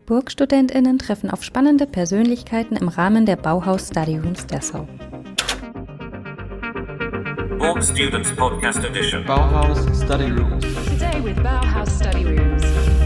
BurgstudentInnen treffen auf spannende Persönlichkeiten im Rahmen der Bauhaus Study Rooms Dessau. Burg Students Podcast Edition. Bauhaus Study Rooms. Today with Bauhaus Study Rooms.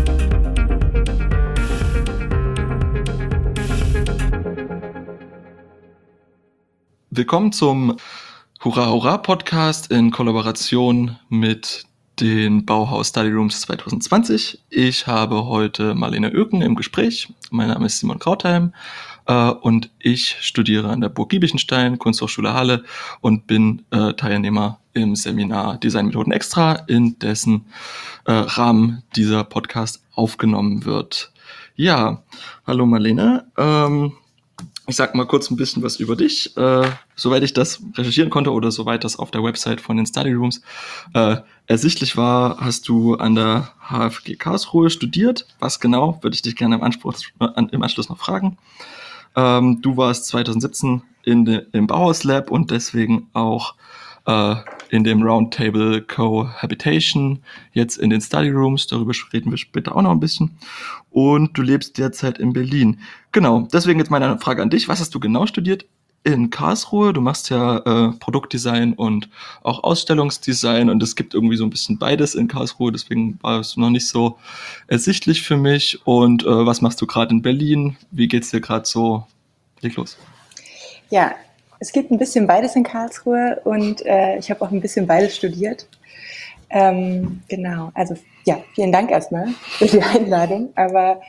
Willkommen zum Hurra Hurra Podcast in Kollaboration mit den Bauhaus Study Rooms 2020. Ich habe heute Marlene Oeken im Gespräch. Mein Name ist Simon Krautheim und ich studiere an der Burg Giebichenstein, Kunsthochschule Halle und bin Teilnehmer im Seminar Designmethoden Extra, in dessen Rahmen dieser Podcast aufgenommen wird. Ja, hallo Marlene. Ich sag mal kurz ein bisschen was über dich, soweit ich das recherchieren konnte oder soweit das auf der Website von den Study Rooms ersichtlich war, hast du an der HFG Karlsruhe studiert. Was genau, würde ich dich gerne im Anschluss noch fragen. Du warst 2017 im Bauhaus Lab und deswegen auch in dem Roundtable Cohabitation, jetzt in den Study Rooms, darüber reden wir später auch noch ein bisschen. Und du lebst derzeit in Berlin. Genau, deswegen jetzt meine Frage an dich. Was hast du genau studiert in Karlsruhe? Du machst ja Produktdesign und auch Ausstellungsdesign und es gibt irgendwie so ein bisschen beides in Karlsruhe, deswegen war es noch nicht so ersichtlich für mich. Und was machst du gerade in Berlin? Wie geht's dir gerade so? Leg los. Ja, es gibt ein bisschen beides in Karlsruhe und ich habe auch ein bisschen beides studiert. Genau, also ja, vielen Dank erstmal für die Einladung, aber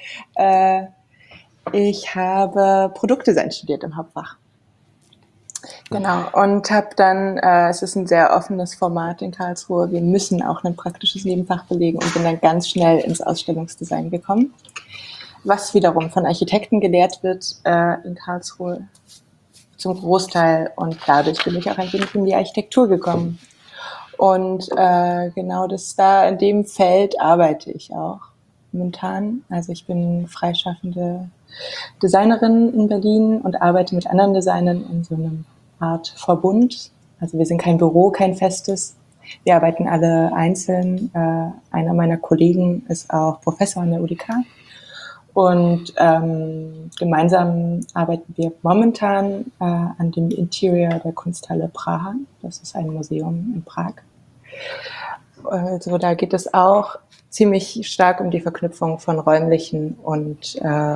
ich habe Produktdesign studiert im Hauptfach. Genau, und habe dann, es ist ein sehr offenes Format in Karlsruhe, wir müssen auch ein praktisches Nebenfach belegen und bin dann ganz schnell ins Ausstellungsdesign gekommen, was wiederum von Architekten gelehrt wird in Karlsruhe zum Großteil und dadurch bin ich auch ein wenig in die Architektur gekommen. Und genau das da in dem Feld arbeite ich auch momentan. Also ich bin freischaffende Designerin in Berlin und arbeite mit anderen Designern in so einer Art Verbund. Also wir sind kein Büro, kein festes. Wir arbeiten alle einzeln. Einer meiner Kollegen ist auch Professor an der UDK. Und gemeinsam arbeiten wir momentan an dem Interior der Kunsthalle Praha. Das ist ein Museum in Prag. Also da geht es auch ziemlich stark um die Verknüpfung von räumlichen und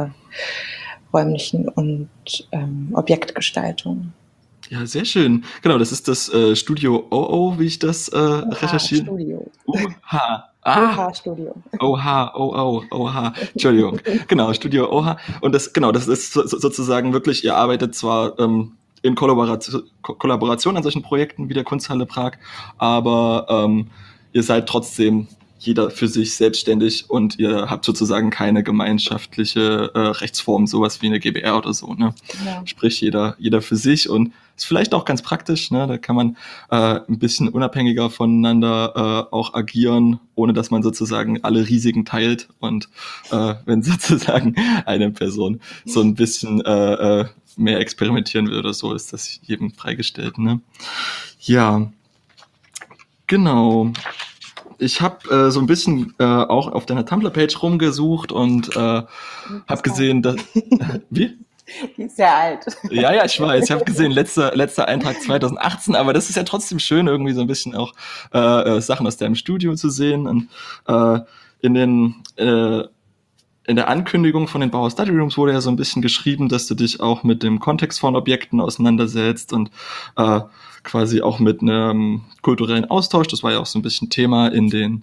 Objektgestaltung. Ja, sehr schön. Genau, das ist das Studio OO, wie ich das recherchiere. Studio. OHA. OHA Studio. OHA. Entschuldigung. Genau, Studio OHA. Und das ist sozusagen wirklich, ihr arbeitet zwar in Kollaboration an solchen Projekten wie der Kunsthalle Prag, aber ihr seid trotzdem jeder für sich selbstständig und ihr habt sozusagen keine gemeinschaftliche Rechtsform, sowas wie eine GbR oder so, ne? Genau. Sprich, jeder für sich und ist vielleicht auch ganz praktisch, ne? Da kann man ein bisschen unabhängiger voneinander auch agieren, ohne dass man sozusagen alle Risiken teilt und wenn sozusagen eine Person so ein bisschen mehr experimentieren will oder so, ist das jedem freigestellt, ne? Ja, genau. Ich habe so ein bisschen auch auf deiner Tumblr-Page rumgesucht und habe gesehen, dass... Wie? Die ist sehr alt. Ja, ich weiß. Ich habe gesehen, letzter Eintrag 2018, aber das ist ja trotzdem schön, irgendwie so ein bisschen auch Sachen aus deinem Studio zu sehen. Und in der Ankündigung von den Bauhaus Study Rooms wurde ja so ein bisschen geschrieben, dass du dich auch mit dem Kontext von Objekten auseinandersetzt und quasi auch mit einem kulturellen Austausch. Das war ja auch so ein bisschen Thema in den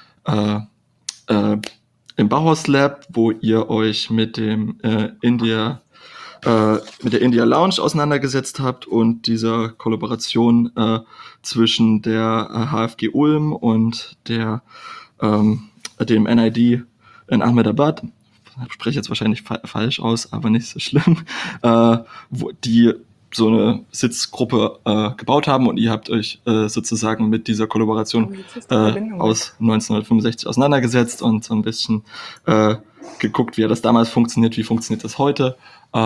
im Bauhaus Lab, wo ihr euch mit dem mit der India Lounge auseinandergesetzt habt und dieser Kollaboration zwischen der HFG Ulm und dem NID in Ahmedabad, ich spreche jetzt wahrscheinlich falsch aus, aber nicht so schlimm, wo die so eine Sitzgruppe gebaut haben und ihr habt euch sozusagen mit dieser Kollaboration aus 1965 auseinandergesetzt und so ein bisschen geguckt, wie hat das damals funktioniert, wie funktioniert das heute.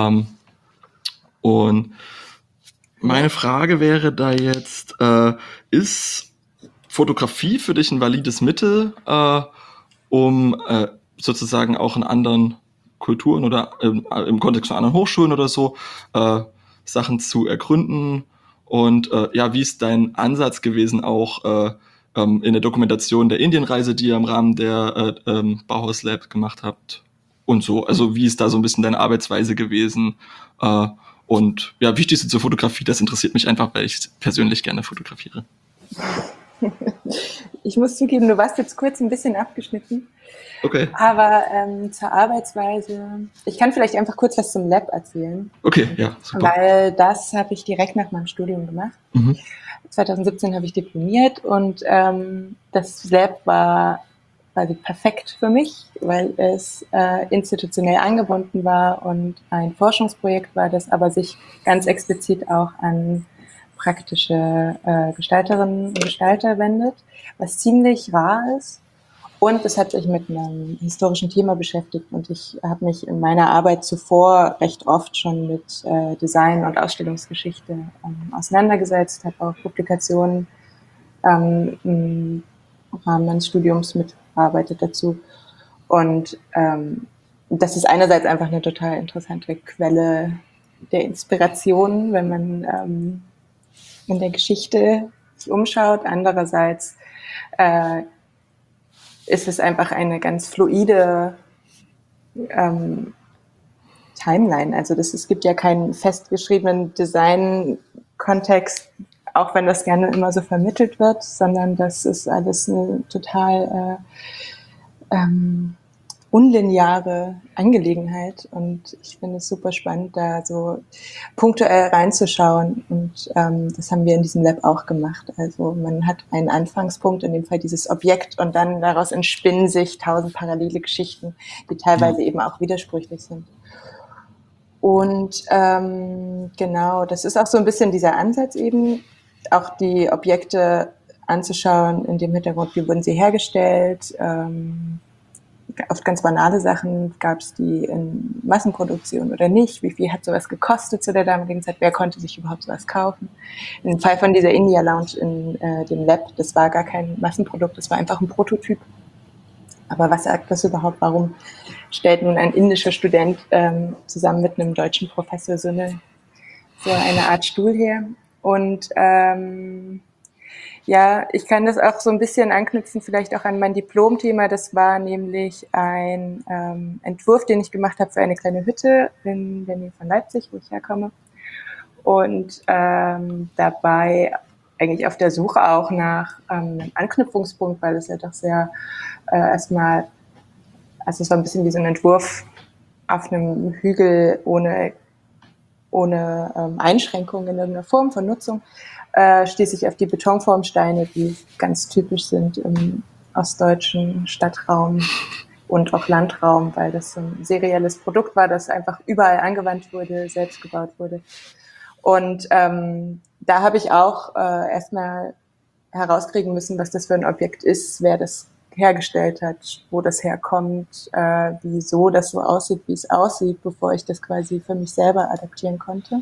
Und meine Frage wäre da jetzt, ist Fotografie für dich ein valides Mittel, um sozusagen auch einen anderen Kulturen oder im Kontext von anderen Hochschulen oder so Sachen zu ergründen. Und wie ist dein Ansatz gewesen, auch in der Dokumentation der Indienreise, die ihr im Rahmen der Bauhaus Lab gemacht habt und so? Also wie ist da so ein bisschen deine Arbeitsweise gewesen? Und wichtigste zur Fotografie, das interessiert mich einfach, weil ich persönlich gerne fotografiere. Ich muss zugeben, du warst jetzt kurz ein bisschen abgeschnitten. Okay. Aber zur Arbeitsweise, ich kann vielleicht einfach kurz was zum Lab erzählen. Okay, ja, super. Weil das habe ich direkt nach meinem Studium gemacht. 2017 habe ich diplomiert und das Lab war quasi perfekt für mich, weil es institutionell angebunden war und ein Forschungsprojekt war, das aber sich ganz explizit auch an praktische Gestalterinnen und Gestalter wendet, was ziemlich rar ist. Und es hat sich mit einem historischen Thema beschäftigt und ich habe mich in meiner Arbeit zuvor recht oft schon mit Design und Ausstellungsgeschichte auseinandergesetzt, habe auch Publikationen im Rahmen meines Studiums mitgearbeitet dazu. Und das ist einerseits einfach eine total interessante Quelle der Inspiration, wenn man in der Geschichte sich umschaut. Andererseits ist es einfach eine ganz fluide Timeline. Also es gibt ja keinen festgeschriebenen Design-Kontext, auch wenn das gerne immer so vermittelt wird, sondern das ist alles eine total unlineare Angelegenheit und ich finde es super spannend, da so punktuell reinzuschauen und das haben wir in diesem Lab auch gemacht. Also man hat einen Anfangspunkt, in dem Fall dieses Objekt und dann daraus entspinnen sich 1000 parallele Geschichten, die teilweise eben auch widersprüchlich sind. Und genau, das ist auch so ein bisschen dieser Ansatz eben, auch die Objekte anzuschauen, in dem Hintergrund, wie wurden sie hergestellt, oft ganz banale Sachen, gab es die in Massenproduktion oder nicht, wie viel hat sowas gekostet zu der damaligen Zeit, wer konnte sich überhaupt sowas kaufen. Im Fall von dieser India Lounge in dem Lab, das war gar kein Massenprodukt, das war einfach ein Prototyp. Aber was sagt das überhaupt, warum stellt nun ein indischer Student zusammen mit einem deutschen Professor so eine Art Stuhl her? Und ich kann das auch so ein bisschen anknüpfen, vielleicht auch an mein Diplomthema. Das war nämlich ein Entwurf, den ich gemacht habe für eine kleine Hütte in der Nähe von Leipzig, wo ich herkomme. Und dabei eigentlich auf der Suche auch nach einem Anknüpfungspunkt, weil es ja doch sehr es war ein bisschen wie so ein Entwurf auf einem Hügel ohne Einschränkungen in irgendeiner Form von Nutzung. Stieß ich auf die Betonformsteine, die ganz typisch sind im ostdeutschen Stadtraum und auch Landraum, weil das so ein serielles Produkt war, das einfach überall angewandt wurde, selbst gebaut wurde. Und da habe ich auch erstmal herauskriegen müssen, was das für ein Objekt ist, wer das hergestellt hat, wo das herkommt, wieso das so aussieht, wie es aussieht, bevor ich das quasi für mich selber adaptieren konnte.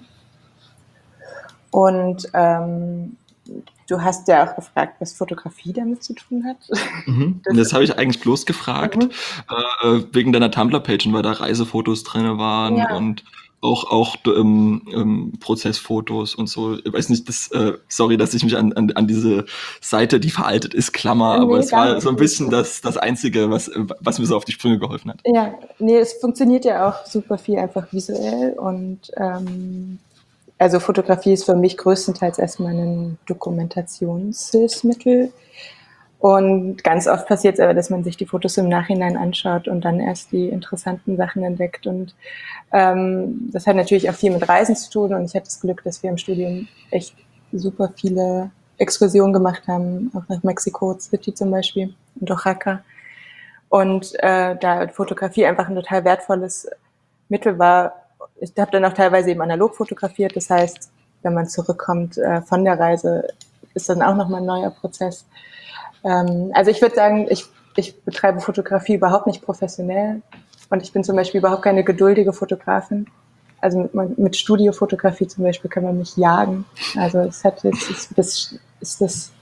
Und du hast ja auch gefragt, was Fotografie damit zu tun hat. Das habe ich eigentlich bloß gefragt, wegen deiner Tumblr-Page, weil da Reisefotos drin waren und auch Prozessfotos und so. Ich weiß nicht, sorry, dass ich mich an diese Seite, die veraltet ist, klammer, aber es war so ein bisschen das Einzige, was mir so auf die Sprünge geholfen hat. Ja, nee, es funktioniert ja auch super viel einfach visuell und also Fotografie ist für mich größtenteils erstmal ein Dokumentationshilfsmittel. Und ganz oft passiert es aber, dass man sich die Fotos im Nachhinein anschaut und dann erst die interessanten Sachen entdeckt. Und das hat natürlich auch viel mit Reisen zu tun. Und ich hatte das Glück, dass wir im Studium echt super viele Exkursionen gemacht haben, auch nach Mexico City zum Beispiel und Oaxaca. Und da Fotografie einfach ein total wertvolles Mittel war. Ich habe dann auch teilweise eben analog fotografiert. Das heißt, wenn man zurückkommt von der Reise, ist dann auch nochmal ein neuer Prozess. Also ich würde sagen, ich betreibe Fotografie überhaupt nicht professionell und ich bin zum Beispiel überhaupt keine geduldige Fotografin. Also mit Studiofotografie zum Beispiel kann man mich jagen. Also ist das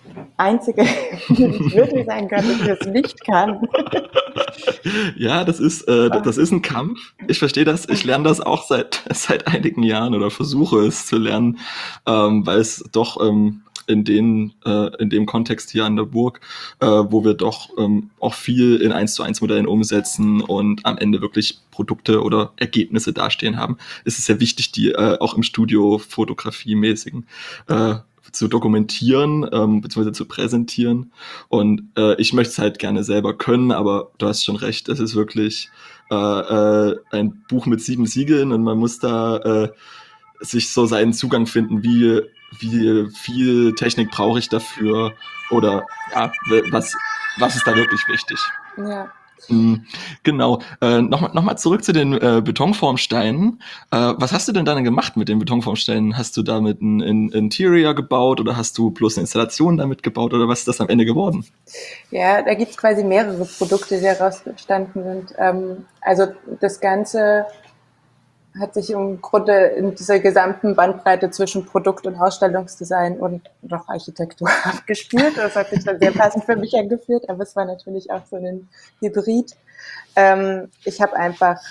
Einzige, die ich wirklich sagen kann, dass ich das nicht kann. Ja, das ist ein Kampf. Ich verstehe das. Ich lerne das auch seit einigen Jahren oder versuche es zu lernen, weil es doch in dem Kontext hier an der Burg, wo wir doch auch viel in 1:1 Modellen umsetzen und am Ende wirklich Produkte oder Ergebnisse dastehen haben, ist es sehr wichtig, die auch im Studio fotografiemäßigen zu dokumentieren, beziehungsweise zu präsentieren. Und ich möchte es halt gerne selber können, aber du hast schon recht, es ist wirklich ein Buch mit 7 Siegeln und man muss da sich so seinen Zugang finden, wie viel Technik brauche ich dafür oder ja, was ist da wirklich wichtig. Ja. Genau. Noch mal zurück zu den Betonformsteinen. Was hast du denn dann gemacht mit den Betonformsteinen? Hast du damit ein Interior gebaut oder hast du bloß eine Installation damit gebaut oder was ist das am Ende geworden? Ja, da gibt es quasi mehrere Produkte, die daraus entstanden sind. Also das Ganze hat sich im Grunde in dieser gesamten Bandbreite zwischen Produkt- und Ausstellungsdesign und noch Architektur abgespielt. Das hat sich dann sehr passend für mich angefühlt, aber es war natürlich auch so ein Hybrid. Ich habe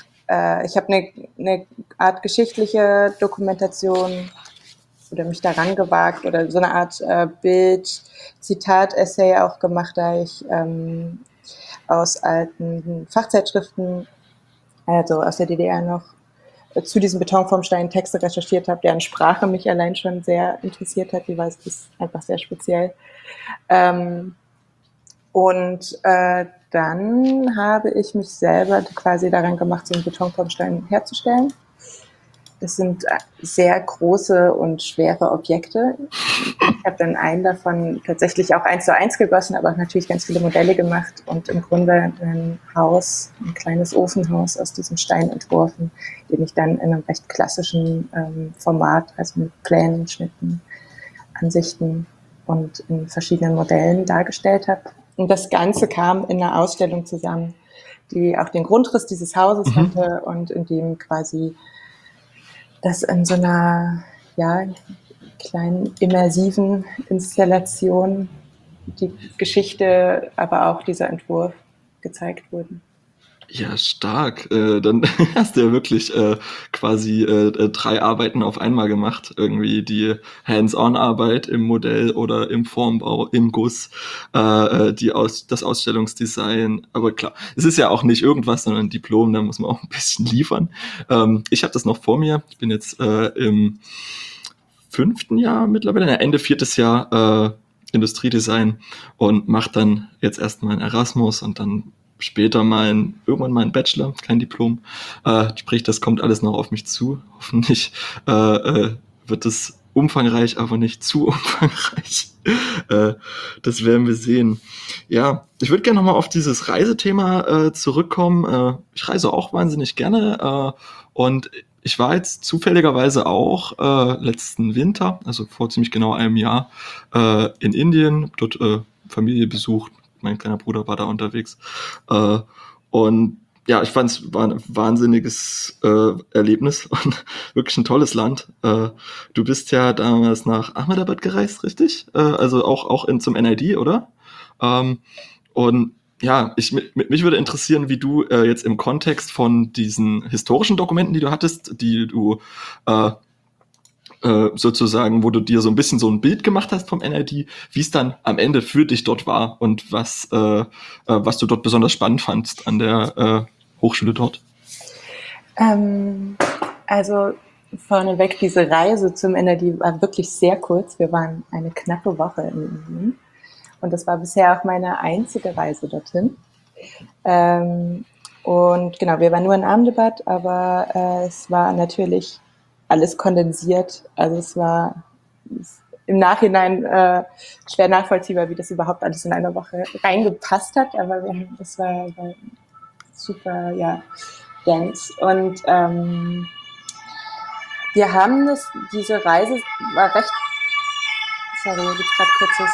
eine Art geschichtliche Dokumentation oder mich daran gewagt oder so eine Art Bild-Zitat-Essay auch gemacht, da ich aus alten Fachzeitschriften, also aus der DDR noch, zu diesen Betonformsteinen Texte recherchiert habe, deren Sprache mich allein schon sehr interessiert hat. Die war ist einfach sehr speziell. Dann habe ich mich selber quasi daran gemacht, so einen Betonformstein herzustellen. Das sind sehr große und schwere Objekte. Ich habe dann einen davon tatsächlich auch 1:1 gegossen, aber auch natürlich ganz viele Modelle gemacht und im Grunde ein kleines Ofenhaus aus diesem Stein entworfen, den ich dann in einem recht klassischen Format, also mit Plänen, Schnitten, Ansichten und in verschiedenen Modellen dargestellt habe. Und das Ganze kam in einer Ausstellung zusammen, die auch den Grundriss dieses Hauses hatte und in dem quasi das in so einer kleinen immersiven Installation die Geschichte, aber auch dieser Entwurf gezeigt wurden. Ja, stark. Dann hast du ja wirklich quasi 3 Arbeiten auf einmal gemacht. Irgendwie die Hands-on-Arbeit im Modell oder im Formbau, im Guss, das Ausstellungsdesign. Aber klar, es ist ja auch nicht irgendwas, sondern ein Diplom, da muss man auch ein bisschen liefern. Ich habe das noch vor mir. Ich bin jetzt im 5. Jahr mittlerweile, Ende 4. Jahr Industriedesign und mache dann jetzt erstmal einen Erasmus und dann später irgendwann mal ein Bachelor, kein Diplom. Sprich, das kommt alles noch auf mich zu. Hoffentlich wird es umfangreich, aber nicht zu umfangreich. Das werden wir sehen. Ja, ich würde gerne nochmal auf dieses Reisethema zurückkommen. Ich reise auch wahnsinnig gerne und ich war jetzt zufälligerweise auch letzten Winter, also vor ziemlich genau einem Jahr, in Indien, dort Familie besucht. Mein kleiner Bruder war da unterwegs. Und ja, ich fand es war ein wahnsinniges Erlebnis und wirklich ein tolles Land. Du bist ja damals nach Ahmedabad gereist, richtig? Also auch zum NID, oder? Und ja, mich würde interessieren, wie du jetzt im Kontext von diesen historischen Dokumenten, die du hattest, die du sozusagen, wo du dir so ein bisschen so ein Bild gemacht hast vom NID, wie es dann am Ende für dich dort war und was du dort besonders spannend fandst an der Hochschule dort. Also vorneweg, diese Reise zum NID war wirklich sehr kurz. Wir waren eine knappe Woche in Indien. Und das war bisher auch meine einzige Reise dorthin. Und genau, wir waren nur in Ahmedabad, aber es war natürlich alles kondensiert. Also es war im Nachhinein schwer nachvollziehbar, wie das überhaupt alles in einer Woche reingepasst hat. Aber es war super, ja, dense. Und wir haben diese Reise war recht, sorry, hier gibt gerade kurzes.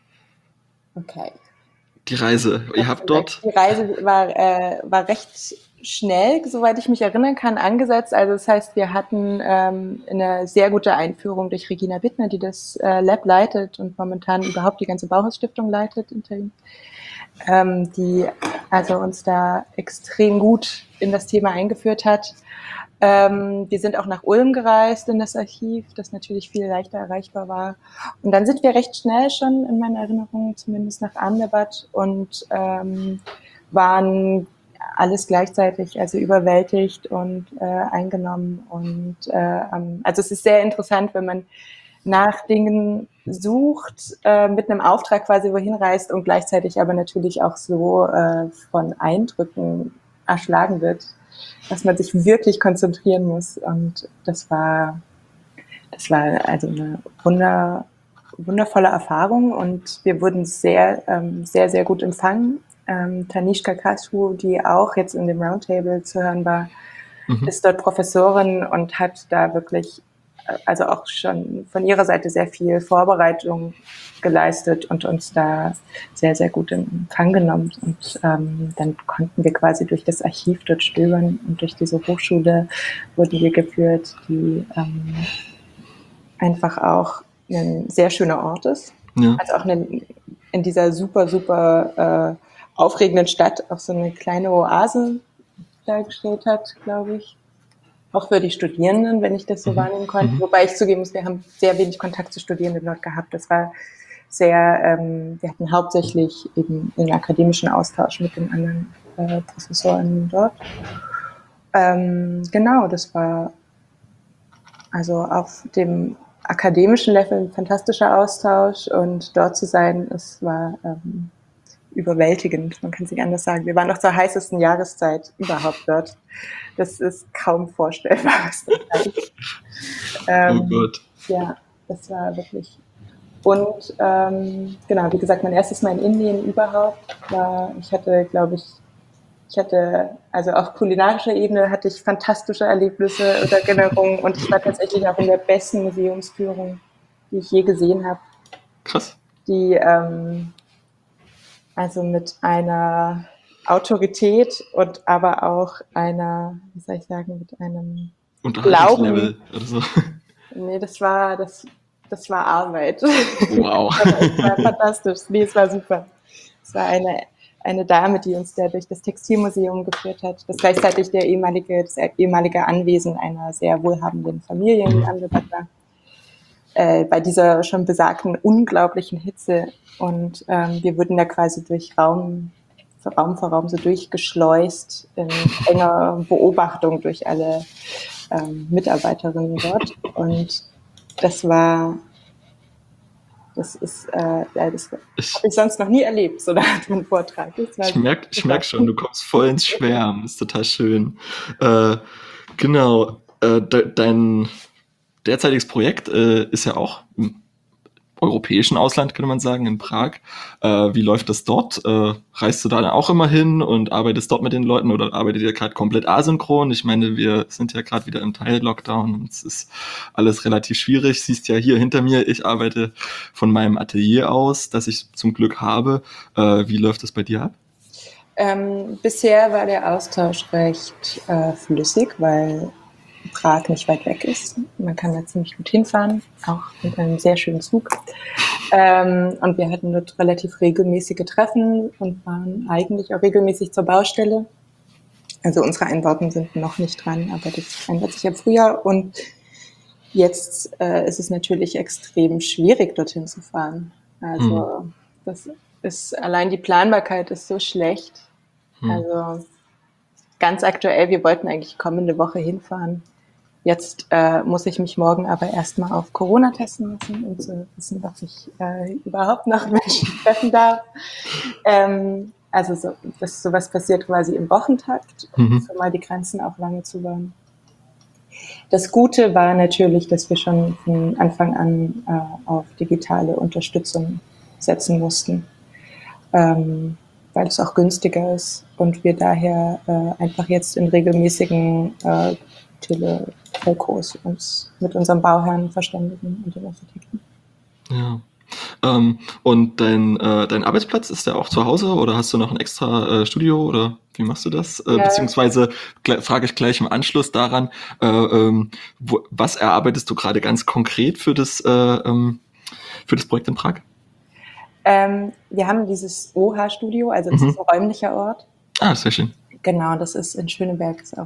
Okay. Die Reise, ihr habt dort... Die Reise war recht schnell, soweit ich mich erinnern kann, angesetzt. Also das heißt, wir hatten eine sehr gute Einführung durch Regina Bittner, die das Lab leitet und momentan überhaupt die ganze Bauhaus-Stiftung leitet, die also uns da extrem gut in das Thema eingeführt hat. Wir sind auch nach Ulm gereist in das Archiv, das natürlich viel leichter erreichbar war. Und dann sind wir recht schnell schon, in meiner Erinnerung, zumindest nach Ahmedabad und waren alles gleichzeitig, also überwältigt und eingenommen. Und also es ist sehr interessant, wenn man nach Dingen sucht, mit einem Auftrag quasi wohin reist und gleichzeitig aber natürlich auch so von Eindrücken erschlagen wird, dass man sich wirklich konzentrieren muss. Und das war also eine wundervolle Erfahrung und wir wurden sehr, sehr gut empfangen. Tanishka Kashu, die auch jetzt in dem Roundtable zu hören war, ist dort Professorin und hat da wirklich, also auch schon von ihrer Seite sehr viel Vorbereitung geleistet und uns da sehr, sehr gut in Empfang genommen. Und dann konnten wir quasi durch das Archiv dort stöbern und durch diese Hochschule wurden wir geführt, die einfach auch ein sehr schöner Ort ist. Ja. Also auch in dieser super aufregenden Stadt auch so eine kleine Oase dargestellt hat, glaube ich. Auch für die Studierenden, wenn ich das so wahrnehmen konnte. Wobei ich zugeben muss, wir haben sehr wenig Kontakt zu Studierenden dort gehabt. Das war sehr, wir hatten hauptsächlich eben einen akademischen Austausch mit den anderen Professoren dort. Genau, das war also auf dem akademischen Level ein fantastischer Austausch und dort zu sein, es war überwältigend, man kann es nicht anders sagen. Wir waren noch zur heißesten Jahreszeit überhaupt dort. Das ist kaum vorstellbar. Oh Gott. Ja, das war wirklich. Und genau, wie gesagt, mein erstes Mal in Indien überhaupt war, also auf kulinarischer Ebene hatte ich fantastische Erlebnisse und Erinnerungen und ich war tatsächlich auch in der besten Museumsführung, die ich je gesehen habe. Krass. Die also mit einer Autorität und aber auch einer, wie soll ich sagen, mit einem Glauben. Oder so. Nee, das war Arbeit. Wow. Es war fantastisch. Nee, es war super. Es war eine Dame, die uns da durch das Textilmuseum geführt hat, das gleichzeitig das ehemalige Anwesen einer sehr wohlhabenden Familie in Ahmedabad war. Bei dieser schon besagten unglaublichen Hitze und wir wurden da quasi durch Raum für Raum so durchgeschleust in enger Beobachtung durch alle Mitarbeiterinnen dort und das habe ich sonst noch nie erlebt, so eine Art von Vortrag. Ich merk schon, du kommst voll ins Schwärmen, ist total schön. Genau, dein derzeitiges Projekt ist ja auch im europäischen Ausland, könnte man sagen, in Prag. Wie läuft das dort? Reist du da dann auch immer hin und arbeitest dort mit den Leuten oder arbeitet ihr gerade komplett asynchron? Ich meine, wir sind ja gerade wieder im Teil-Lockdown und es ist alles relativ schwierig. Siehst ja hier hinter mir, ich arbeite von meinem Atelier aus, das ich zum Glück habe. Wie läuft das bei dir ab? Bisher war der Austausch recht flüssig, weil Prag nicht weit weg ist. Man kann da ziemlich gut hinfahren, auch mit einem sehr schönen Zug. Und wir hatten dort relativ regelmäßige Treffen und waren eigentlich auch regelmäßig zur Baustelle. Also unsere Einbauten sind noch nicht dran, aber das ändert sich im Frühjahr. Und jetzt ist es natürlich extrem schwierig, dorthin zu fahren. Also das ist, allein die Planbarkeit ist so schlecht. Also ganz aktuell, wir wollten eigentlich kommende Woche hinfahren. Jetzt muss ich mich morgen aber erstmal auf Corona testen lassen, um zu wissen, ob ich überhaupt noch Menschen treffen darf. Also sowas passiert quasi im Wochentakt, um schon mal die Grenzen auch lange zu waren. Das Gute war natürlich, dass wir schon von Anfang an auf digitale Unterstützung setzen mussten, weil es auch günstiger ist und wir daher einfach jetzt in regelmäßigen Telekos uns mit unserem Bauherrn verständigen und den Architekten. Ja. Und dein Arbeitsplatz, ist der auch zu Hause oder hast du noch ein extra Studio oder wie machst du das? Ja. Beziehungsweise frage ich gleich im Anschluss daran, was erarbeitest du gerade ganz konkret für das Projekt in Prag? Wir haben dieses OH-Studio, also das ist ein räumlicher Ort. Ah, sehr schön. Genau, das ist in Schöneberg, ist auch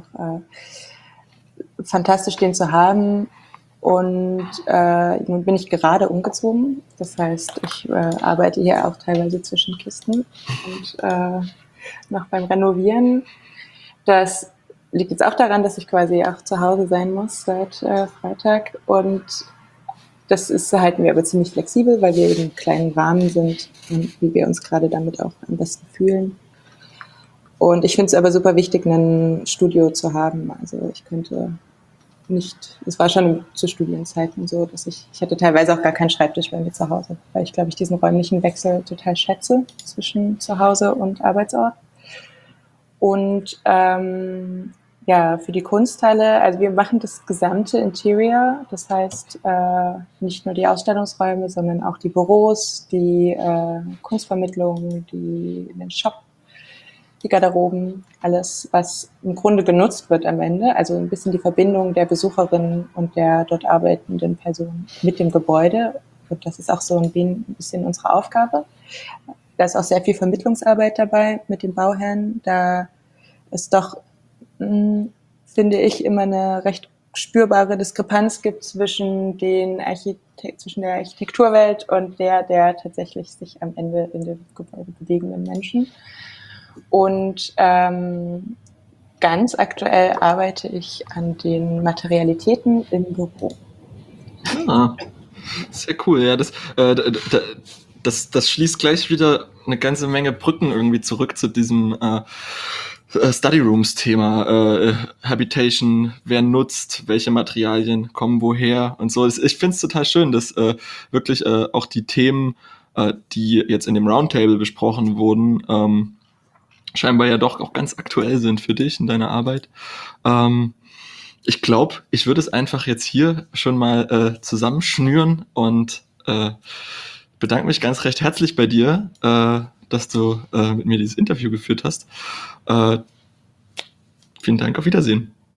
fantastisch, den zu haben. Und nun bin ich gerade umgezogen. Das heißt, ich arbeite hier auch teilweise zwischen Kisten und noch beim Renovieren. Das liegt jetzt auch daran, dass ich quasi auch zu Hause sein muss seit Freitag. Und das halten wir aber ziemlich flexibel, weil wir eben im kleinen Rahmen sind und wie wir uns gerade damit auch am besten fühlen. Und ich finde es aber super wichtig, ein Studio zu haben. Also ich könnte nicht, es war schon zu Studienzeiten so, dass ich hatte teilweise auch gar keinen Schreibtisch bei mir zu Hause, weil ich glaube, ich diesen räumlichen Wechsel total schätze zwischen Zuhause und Arbeitsort. Und ja, für die Kunsthalle, also wir machen das gesamte Interior, das heißt nicht nur die Ausstellungsräume, sondern auch die Büros, die Kunstvermittlung, den Shop, die Garderoben, alles, was im Grunde genutzt wird am Ende. Also ein bisschen die Verbindung der Besucherin und der dort arbeitenden Person mit dem Gebäude. Und das ist auch so ein bisschen unsere Aufgabe. Da ist auch sehr viel Vermittlungsarbeit dabei mit den Bauherren. Da ist doch, finde ich, immer eine recht spürbare Diskrepanz gibt zwischen der Architekturwelt und der tatsächlich sich am Ende in dem Gebäude bewegenden Menschen. Und ganz aktuell arbeite ich an den Materialitäten im Büro. Ah, sehr cool. Ja, das schließt gleich wieder eine ganze Menge Brücken irgendwie zurück zu diesem Study Rooms Thema. Habitation, wer nutzt, welche Materialien kommen woher und so. Ich finde es total schön, dass wirklich auch die Themen, die jetzt in dem Roundtable besprochen wurden, scheinbar ja doch auch ganz aktuell sind für dich in deiner Arbeit. Ich glaube, ich würde es einfach jetzt hier schon mal zusammenschnüren und bedanke mich ganz recht herzlich bei dir, dass du mit mir dieses Interview geführt hast. Vielen Dank, auf Wiedersehen.